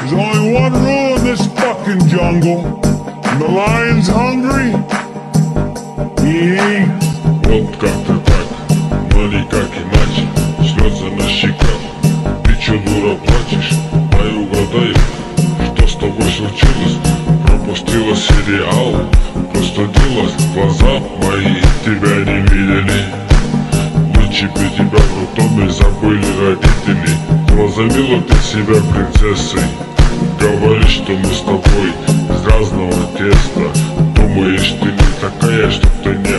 There's only one rule in this fucking jungle. When the lion's hungry, he eats. Вот как-то так, но никак иначе. Слезы на щеках, ты чё, дура, плачешь? Дай угадай, что с тобой случилось? Пропустила сериал, простудилась, глаза мои тебя не видели. Лучше бы тебя в роддоме забыли родители. Возомнила ты себя принцессой. Говоришь, что мы с тобой из разного теста. Думаешь, ты не такая, что ты не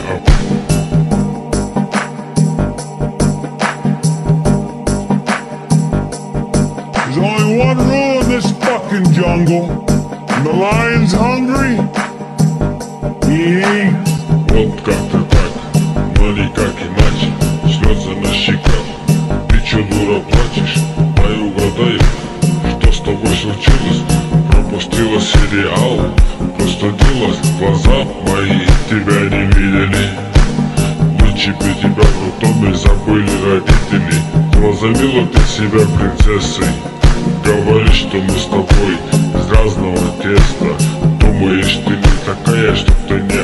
There's only one rule in this fucking jungle. When the lion's hungry, he eats. Вот как-то так, но никак иначе. Слезы на щеках, ты чё, дура, плачешь? Дай угадай, что с тобой случилось? Пропустила сериал, простудилась, глаза мои тебя не видели. Лучше бы тебя в роддоме забыли родители. Возомнила ты себя принцессой. Говоришь, что мы с тобой из разного теста. Думаешь, ты не такая, что ты не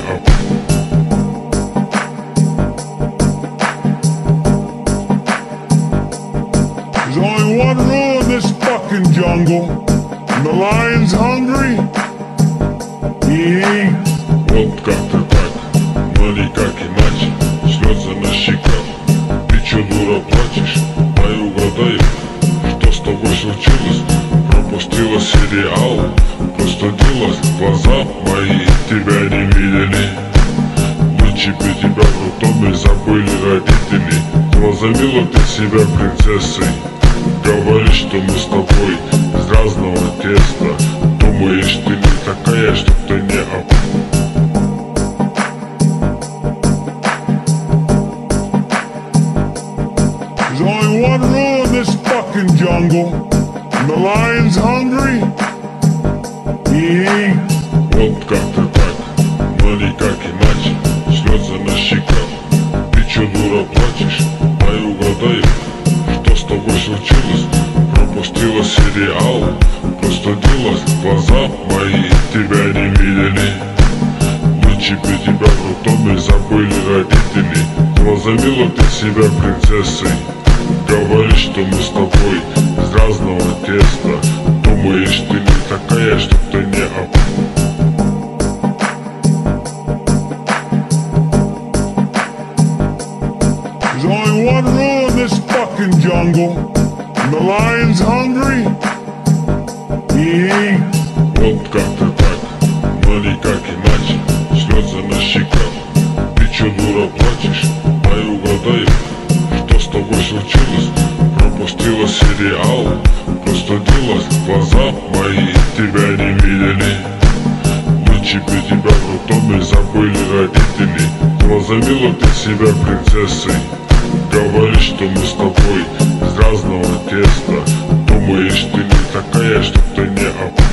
There's only one rule in this fucking jungle. When the lion's hungry, he eats. Вот как-то так, но никак иначе. Слезы на щеках, ты чё, дура, плачешь? Дай угадай, что с тобой случилось? Пропустила сериал, простудилась, глаза мои тебя не видели. Лучше бы тебя в роддоме забыли родители. Возомнила ты себя принцессой. Говоришь, что мы с тобой из разного теста. Думаешь, ты не такая, что ты не There's only one rule in this fucking jungle. When the lion's hungry, he eats. Вот как-то так, но никак иначе. Слезы на щеках, ты чё, дура, плачешь? Дай угадай, что с тобой случилось? Пропустила сериал, простудилась, глаза мои тебя не видели. Лучше бы тебя в роддоме забыли родители. Возомнила ты себя принцессой. Говоришь, что мы с тобой из разного теста. Думаешь, ты не такая, что ты не There's only one rule in this fucking jungle. When the lion's hungry, he eats. Вот как-то так, но никак иначе. Слезы на щеках, ты чё, дура, плачешь? Дай угадай, что с тобой случилось? Пропустила сериал, простудилась, глаза мои тебя не видели. Лучше бы тебя в роддоме забыли родители. Возомнила ты себя принцессой. Говоришь, что мы с тобой из разного теста. Думаешь, ты не такая, что ты не